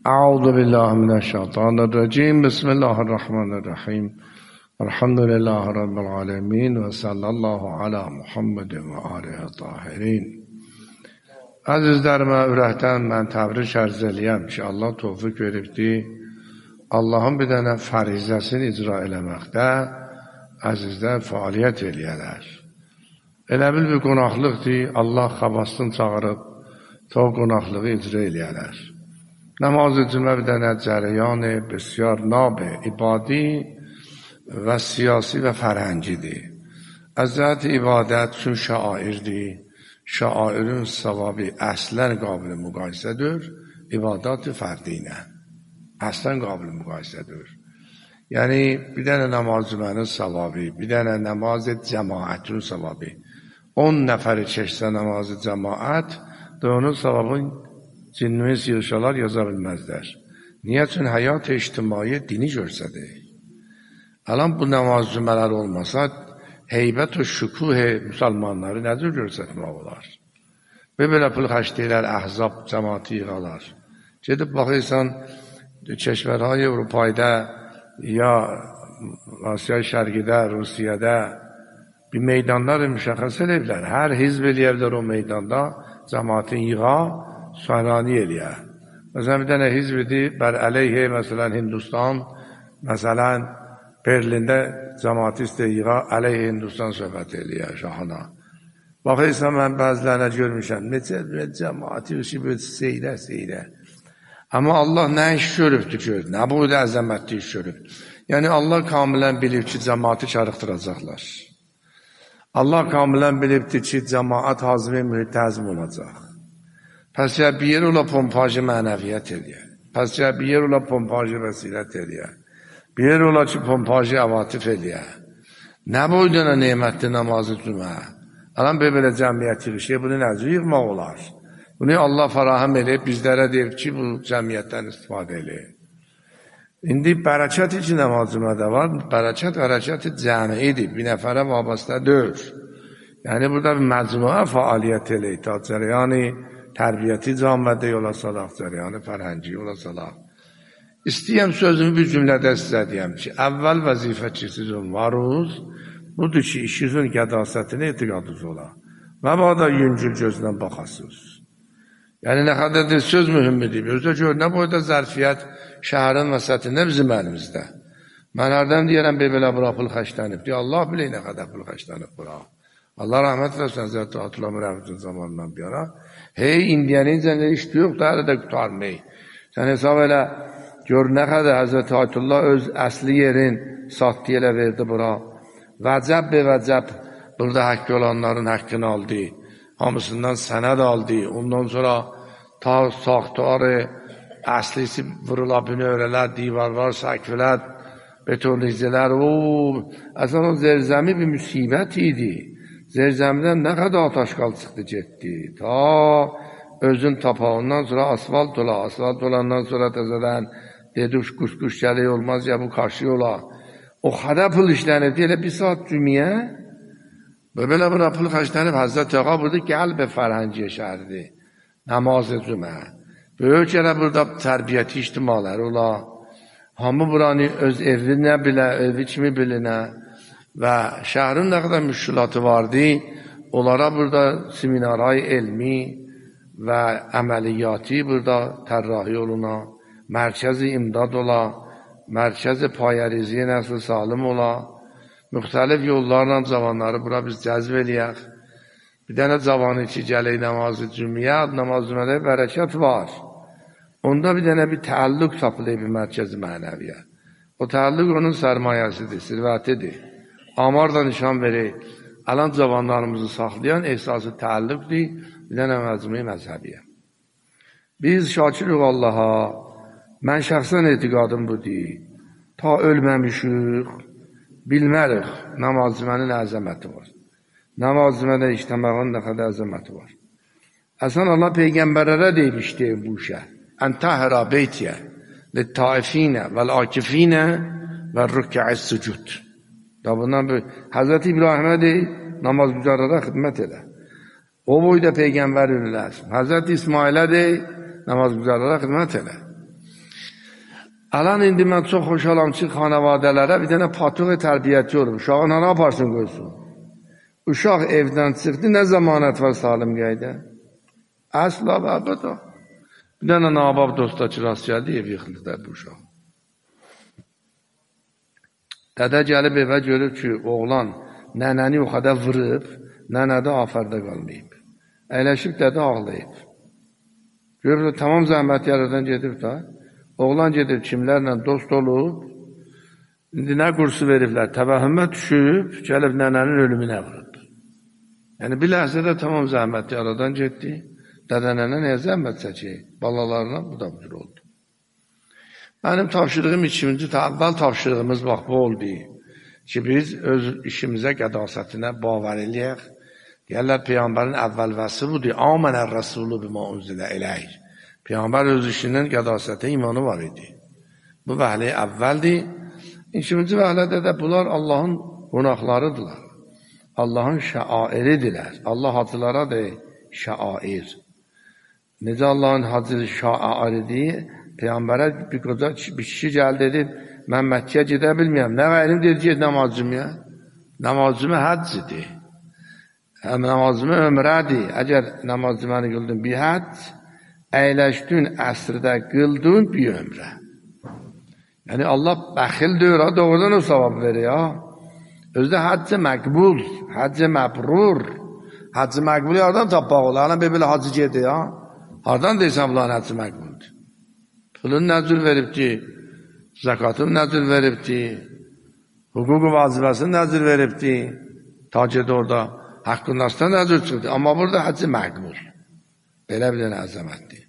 أعوذ بالله من الشيطان الرجيم بسم الله الرحمن الرحیم الحمد لله رب العالمین و صلی الله علی محمد و آله الطاهرین. Əzizlərimə ürəkdən mən təbrik arz eləyəm ki, Allah tövfiq veribdi. Allahın bir dənə fərizəsini icra eləməkdə əzizlər fəaliyyət eləyərlər. Elə bil bir qonaqlıqdır, Allah xabasını çağırıb o qonaqlığı icra eləyərlər. Namaz-ı cümə bir dənə cərəyan bسیار nab ibadi və siyasi və fərhəngidir. Əzət ibadət üçün şairdir. Şairin savabı əslən qabil müqayisədir. İbadat-ı fərdinə əslən qabil müqayisədir. Yəni bir dənə namaz cümənin savabı, bir dənə namaz cəmaətin savabı. 10 nəfəri çəksə namazı cəmaət da onun savabını cinimiz yığışalar yaza bilməzlər. Niyə? Üçün həyat ictimai dini görsədir. Alan bu namaz cümələr olmasa heybət və şükuh müsəlmanları nədir görsətmək olar? Və belə pul xəşdəylər, əhzab cəmaati yığalar. Gedib baxırsan, keşvərهای Avropayda ya Asiya şərqidə, Rusiyada bir meydanlar müşəxəs ediblər. Hər hizb eləyərlər o meydanda cəmaatın yığa, suanani eləyə. Məsələn, bir dənə hizbidir, bər əleyhə, məsələn, Hindistan, məsələn, Berlində cəmaati istəyirə, əleyhə Hindistan söhbət eləyə, şahına. Baxırsan, mən bəzilərinə görmüşəm, necə cəmaati seyrə. Amma Allah nə iş görübdür gör, nə bu da əzəmətli iş görübdür. Yəni, Allah kamilən bilib ki, cəmaati çarıqdıracaqlar. Allah kamilən bilibdir ki, cəmaat hazmi mühtəzm olacaq. Pəs ya bir yer ola pompajı mənəviyyət edir. Pəs ya bir yer ola pompajı vəsilət edir. Bir yer ola ki, pompajı əvatif edir. Nə boyduna neymətli namazı cümə? Alam belə cəmiyyət yığışır, bunu nəzir yığmaq olar. Bunu Allah farahəm edib, bizlərə deyib ki, bu cəmiyyətdən istifadə edir. İndi bərəkət için namaz cümədə var. Bərəkət cəmiyyədir, bir nəfərə vabastə deyil. Yəni, burada bir məcmuə fəaliyyət eləyir. Yəni, tərbiyyəti camiyyədə yola salaq, cəryanı fərhəngi yola salaq. İstəyəm sözümü bir cümlədə sizə deyəm ki, əvvəl vəzifə ki, sizin varız, budur ki, işinizin qədasətini etiqadınız ola. Və bada yüngül gözlə baxasınız. Yəni, nə qədərdir söz mühümmidir. Özdə gör, nə boyda zərfiyyət şəhərin və səthində bizim əlimizdə. Mən hərdən deyərəm, belə bura pul xəşlənib. Deyir, Allah bilir nə qədər pul xəşlənib bura. Allah rəhmət versin, Həzrəti Atullah Mürəvvətin zamanından bir ara. Hey, indiyənincə iş yox, daha da qutarmayı. Sən hesab elə, gör nə qədər Həzrəti Atullah öz əsli yerin satdı elə verdi bura. Vəcəb be vəcəb, burada haqqı olanların haqqını aldı. Hamısından sənəd aldı. Ondan sonra ta saxtarı, əslisi vurula bünövrələr, divarlar, səkvilər, betonizələr. Əslən o zərzəmi bir müsibət idi. Zərzəmdən nə qədər ataşqal çıxdı, getdi. Ta özün tapağından sonra asfalt ola. Asfalt olandan sonra təzədən dedi, quş gəlik olmaz ya bu qarşı ola. O xədə pul işlənib, elə bir saat cümiyə və belə buna pul xəşlənib, Həzrət Ağa burada qəlb fərhəngiyə şəhərdir. Namaz-ı cümə. Böyük elə burada tərbiyyəti ictimalar ola. Hamı buranı öz evinə bilə, evi kimi bilinə. Və şəhərin nə qədər müşkülatı vardı, onlara burada seminarhay elmi və əməliyyatı burada tərrahi oluna, mərkəzi imdad ola, mərkəzi payərizliyə nəsl salim ola, müxtəlif yollarla cavanları bura biz cəzb eləyək. Bir dənə cavanı ki, gələk namazı cümiyə, namaz cümədə bərəkət var. Onda bir dənə bir təəllüq tapılır bir mərkəzi mənəviyyə. O təəllüq onun sərmayəsidir, sirvətidir. Amar da nişan verir. Alan cavanlarımızı saxlayan ehsası təəllüqdir, bir dənə məcmui məzhəbiyə. Biz şakirik Allaha, mən şəxsən etiqadım budur. Ta ölməmişik, bilmərik, namaz cümənin əzəməti var. Namaz cümədə işləməğin nə qədər əzəməti var. Əsən Allah Peyğəmbərlərə deymişdir bu işə. Əntəhərə beytiyə, littaifinə, vəl-akifinə və rükə'is sücud. Bundan böyle Hazreti İbrahim'e deyil, namaz güzarlara xidmət elə. O boyda Peyğəmbər ünləsin. Hazreti İsmail'e deyil, namaz güzarlara xidmət elə. Alan indi mən çox xoşalam ki, xanavadələrə bir dənə patoq tərbiyyəti olur. Uşağı nə yaparsın qoysun? Uşaq evdən çıxdı, nə zamanət var salim qəydə? Əsla və əbədə. Bir dənə nabab dosta ki, rast gəldi, ev yıxıldı da bu uşaq. Dədə gəlib evə görüb ki, oğlan nənəni o qədər vırıb, nənə də afərdə qalmayıb. Əyləşib dədə ağlayıb. Görüb də tamam zəhmət yaradan gedib da. Oğlan gedib kimlərlə dost olub, indi nə qursu veriblər, təvəhümə düşüb, gəlib nənənin ölümünə vurub. Yəni bir ləhzədə tamam zəhmət yaradan getdi, dədə nənə nəyə zəhmət çəkir? Balalarına bu da budur oldu. Mənim tapşırığım əvvəl tapşırığımız bax bu oldu ki, biz öz işimizə qədasətinə bavar eləyək. Deyərlər, Peyğəmbərin əvvəl vəsi budur, Âmenər Rəsulü bimə unzilə eləyir. Peyğəmbər öz işinin qədasətə imanı var idi. Bu vəhli əvvəldir. İkinci vəhlədə də bunlar Allahın qonaqlarıdırlar. Allahın şəairidirlər. Allah hacılara deyir, şəair. Necə Allahın hacı şəairidir? Peyğəmbərə bir qoca bir kişi gəldi dedi, mən Məkkəyə gedə bilməyəm. Nə qayrim dedi, get namazcımıya. Namazcımı həccidir. Namazcımı ömrədir. Əgər namazcıməni qıldın bir həcc, əyləşdin əsrdə qıldın bir ömrə. Yəni Allah bəxil deyir, doğrudan o savab verir. Özdə həccə məqbul, həccə məbrur. Həccə məqbul yardan tapmaq olur. Hələn belə hacı gedir. Hardan deyirsən bunların həccə məqbuldur? Pulun nəzir veribdi, zəkatın nəzir veribdi, hüquq-u vazifəsini nəzir veribdi, tacirdə orada haqqın nasda nəzir çıxdı. Amma burada həccə məqbul. Belə bir dənə əzəmətdir.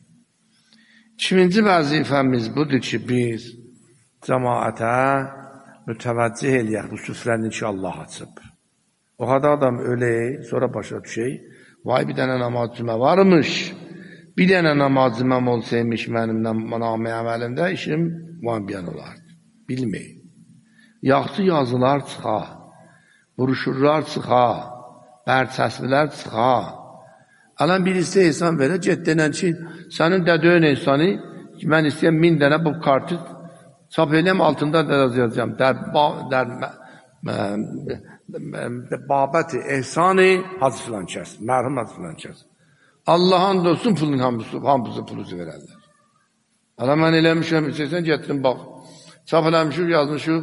İkinci vəzifəmiz budur ki, biz cəmaətə mütəvəccih eləyək bu süfrəni ki, Allah açıb. O qədər adam ölək, sonra başa düşək, vay bir dənə namaz cümə varmış, bir dənə namaz cüməm olsaymış mənim namı əməlimdə, işim vanbiyan olardı. Bilməyin. Yaxşı yazılar çıxa, vuruşurlar çıxa, bərçəsvilər çıxa. Alən birisi hesab verir, get denən ki, sənin dədöyün insanı, mən istəyəm 1000 dənə bu kartı çap eləyəm, altında da yazacağım. Babəti, ehsani, hacı filan kəs, mərhum hacı filan kəs. Allah'ın dostun pulun hamısı pulusu verərlər. Alən mən eləmişəm, istəysən getirin, bax, çap eləmişik, yazmışıq,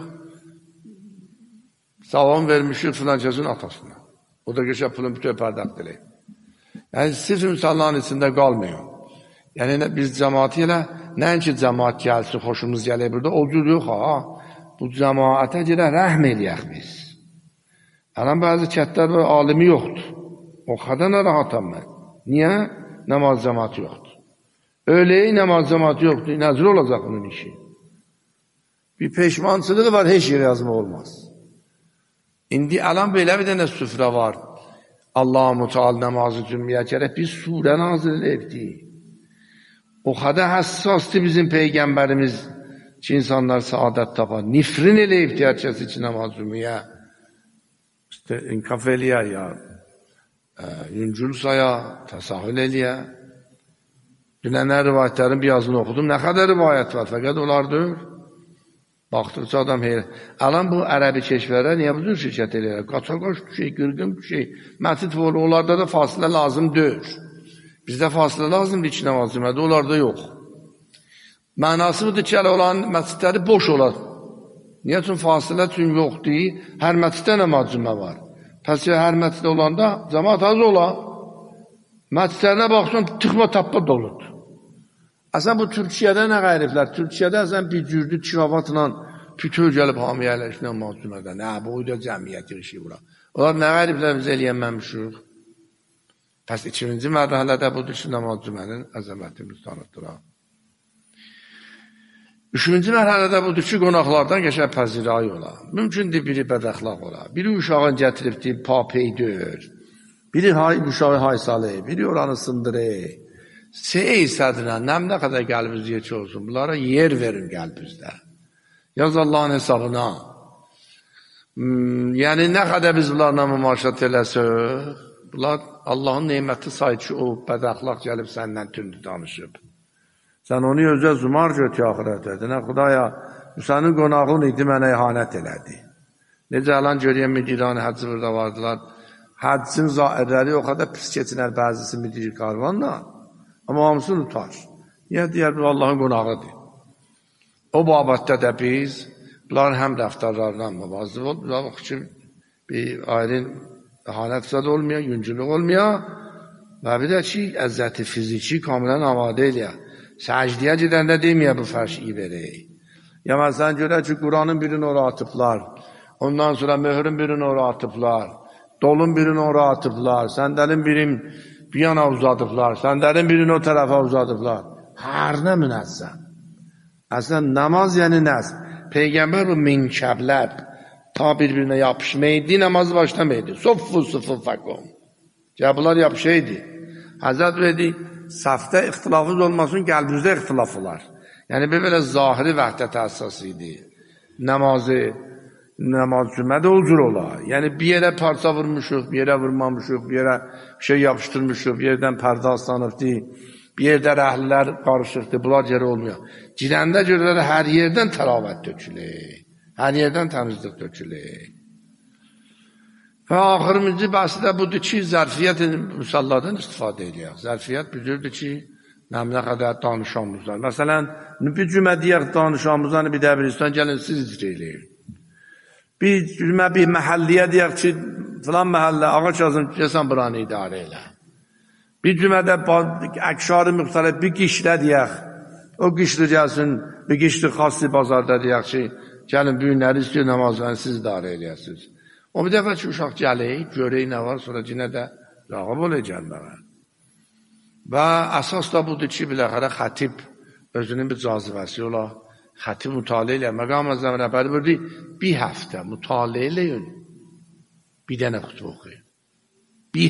salam vermişik filan kəsin atasına. O da geçər pulun bütün pərdəqd eləyib. Yəni, sırf insanların içində qalmıyor. Yəni, biz cəmaati ilə, nəinki cəmaat gəlsin, xoşumuz gəlir burada, o cür yox, bu cəmaətə görə rəhm eləyək biz. Yəni, bəzi kətlər var, alimi yoxdur. O qədər narahatam mən. Niyə? Namaz cəmaati yoxdur. Öyle namaz cəmaati yoxdur, nəzir olacaq onun işi. Bir peşmançılığı var, heç yer yazma olmaz. İndi alan belə bir dənə süfrə var. Allah-u Muteal namazı cümləyə gərək biz surə nazil edibdik. O qədər həssasdır bizim Peyğəmbərimiz ki, insanlar saadət tapar. Nifrin eləyibdi hər kəs için namaz cümləyə. İşte inkaf eləyə ya, yüncül saya, təsahül eləyə. Dünənə rivayətlərin bir yazını oxudum. Nə qədər rivayət var, fəqət onlar deyil. Baxdıqca adam heyr. Alan bu ərəbi keşvərə niyə bu cür şirkət eləyər? Qaçaqaş düşey, qırqım düşey, məsid olur, onlarda da fasilə lazım deyil. Bizdə fasilə lazımdır iki namaz cümədə, onlarda yox. Mənası budur ki, olan məsidləri boş olar. Niyə üçün fasilə üçün yoxdur? Hər məsiddə namaz cümə var. Pəs ya hər məsiddə olanda cəmaat az olar. Məsidlərinə baxsan, tıxma tappa doludur. Əsən bu Türkiyədə nə qayriflər? Türkiyədə əsən bir cürdü çivavatla pütür gəlib hamiyə əyləşdən mazlumədə. Nə, bu da cəmiyyət işi bura. Onlar nə qayriflər biz eləyənməmişik? Pəs ikinci mərhələdə budur ki, namaz cümənin əzəmətimiz tanıtdır. Üçüncü mərhələdə budur ki, qonaqlardan geçər pəzirayı ola. Mümkündür biri bədəxlaq ola. Biri uşağın gətiribdir, papeydir. Biri uşağı haysalı, biri oranı sındırır. Sey sədrə, nə qədər qəlbiniz yeçi olsun, bunlara yer verin qəlbinizdə. Yaz Allahın hesabına. Yəni, nə qədər biz bunlarla mümaşət eləsək, bunlar Allahın neyməti sayı ki, o bədəxlaq gəlib səndən tündü danışıb. Sən onu özə zumar götü axirət edinə, Xudaya, bu sənin qonağın idi, mənə ihanət elədi. Necə alan görəyəm, müdirani həccı burada vardılar. Həccin zairləri o qədər pis keçinər, bəzisi müdir karvanla, amma hamısını tutar. Niyə deyər, bu Allahın qonağıdır. O babətdə də biz, bunların həm rəftarlarından müvazı ol, bunlar ki, bir airin ihanət zədə olmaya, yüncülük olmaya və bir də ki, əzzəti fiziki kamilən avadə eləyək. Səcdiyə gedəndə deməyə bu fərşi verək. Ya məsələn görək ki, Quranın birini ora atıblar, ondan sonra möhrün birini ora atıblar, dolun birini ora atıblar, səndəlin birini bir yana uzadıblar, səndəlin birini o tərəfə uzadıblar. Hər nə münəzzəm. Əslən, namaz yəni nəzm. Peyğəmbər bu minkəbləb ta bir-birinə yapışmaydı, namazı başlamaydı. Soffu fəqom. Bunlar yapışaydı. Həzrət verdi, safda ixtilafınız olmasın, qəlbinizdə ixtilaf olar. Yəni, belə zahiri vəhdət əsası idi. Namaz cümədə o cür olar. Yəni, bir yerə parça vurmuşuq, bir yerə vurmamışuq, bir yerə şey yapışdırmışuq, bir yerdən pərdə aslanıbdı, bir yerdə rəhlilər qarışıqdı, bunlar yerə olmuyor. Girəndə görürlər, hər yerdən təravət dökülür, hər yerdən təmizlik dökülür. Və axırıncı bəhsi də budur ki, zərfiyyət müsalladan istifadə edək. Zərfiyyət bilirdir ki, nə qədər danışanımızdan. Məsələn, bir cümə deyək danışanımızdan bir dəbiristan gəlin, siz icra eləyin. Bir cümə, bir məhəlliyə deyək ki, filan məhəllə, ağac yazın, gəlsən buranı idarə elə. Bir cümədə əkşarı müxtəlif bir qişlə deyək, o qişli gəlsin, bir qişli xassi bazarda deyək ki, gəlin büyünləri istiyor namazlarını siz idarə eləyəsiniz. O bir dəfə ki, uşaq gələk, görək nə var, sonra cinə də rağıb olay gəlməyə. Və əsas da budur ki, biləxərə xətib özünün bir cazivəsi ola, xətib mütaliə ilə, məqam əzəm rəhbəri bürdi, bir həftə mütaliə ilə bir dənə xutbə oxuyun. Bir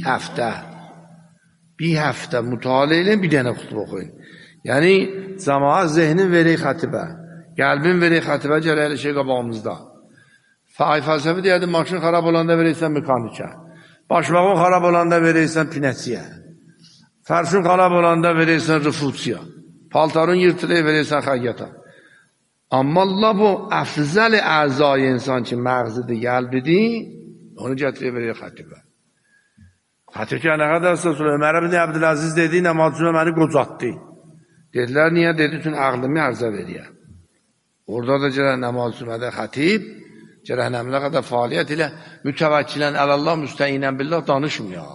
həftə mütaliə ilə bir dənə xutbə oxuyun. Yəni, cəmaat zehnin verək xətibə, qəlbin verək xətibə gələyəli şey qabağımızda. Fəlsəfi deyədi, maşın xarab olanda verəksən mekanikə, başmağın xarab olanda verəksən pinəçiyə, fərşin xarab olanda verəksən rüfusiya, paltarın yırtılıq verəksən xəyyata. Amma Allah bu əfzəl-i əzai insan ki, məğzidir, qəlbidir, onu gətirək verək xətibə. Xətibə nə qədərsə, Ömər ibn Əbdüləziz dedi, namazcına məni qocatdı. Dedilər, niyə? Dedi, üçün ağlımı ərzə veriyə. Orada da gələn namazcümədə xətib, cərəhnəmlə qədər fəaliyyət ilə mütəvəkkilən əlallah, müstəyinən billah danışmıyor.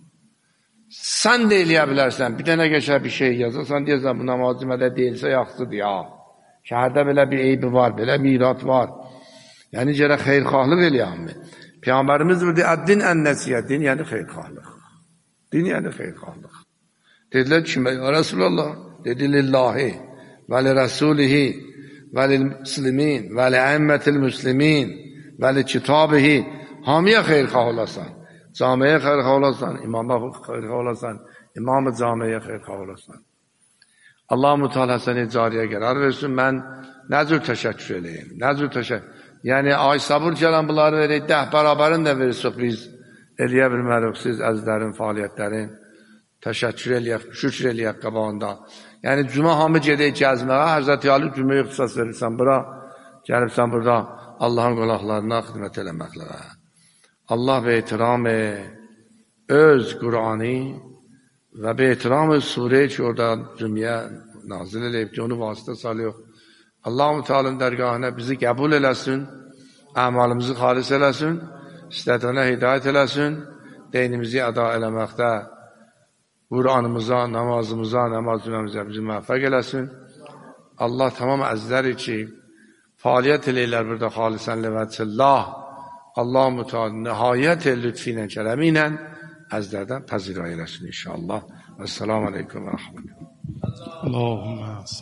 Sən də eləyə bilərsən, bir dənə geçər bir şey yazırsan, deyirsən, bu namazcümədə deyilsə yaxşıdır ya. Şəhərdə belə bir eybi var, belə mirat var. Yəni, gərək xeyrxahlıq eləyəm mi? Peyğəmbərimiz burada, əddin ən-nəsiyyə, din yəni xeyrxahlıq. Din yəni xeyrxahlıq. Dedilər ki, ya Resulallah, dedi, lillahi və li rəsulihi və li müslimin və li əmmətil müslimin və li kitabihi hamiyə xeyrxah olasan, camiyə xeyrxah olasan, imama xeyrxah olasan, imam-ı camiyə xeyrxah olasan. Allah-u Teala səni cariyə qərar versin, mən nə cür təşəkkür eləyim, nə cür təşəkkür. Yəni, ay sabır gələn bunları verək, 10 bərabərin də verirsək biz, eləyə bilmərik siz əzizlərin, fəaliyyətlərin, təşəkkür eləyək, şükür eləyək qabağında. Yəni, cümə hamı gedək gəzməyə, Həzrəti Ali cüməyə ixtisas verirsən bura, gəlibsən burada Allahın qonaqlarına xidmət eləməklərə. Allah və ehtiram-ı öz Qur'anı və və ehtiram-ı surə ki, orada cüməyə nazil eləyib ki, onu vasitə salıyor. Allah-u Teala'nın dərgahına bizi qəbul eləsin, əmalımızı xalis eləsin, istədiyinə hidayət eləsin, dinimizi əda eləməkdə Qur'anımıza, namazımıza, namaz cümləmizə bizi müvəffəq eləsin. Allah tamam əzizləri ki, fəaliyyət eləyirlər burada xalisən ləvətillah, Allah-u Teala nəhayət lütfinə, kələmi ilə əzizlərdən təzirə eləsin inşallah. Əssalamu aleykum və rəhmətullah.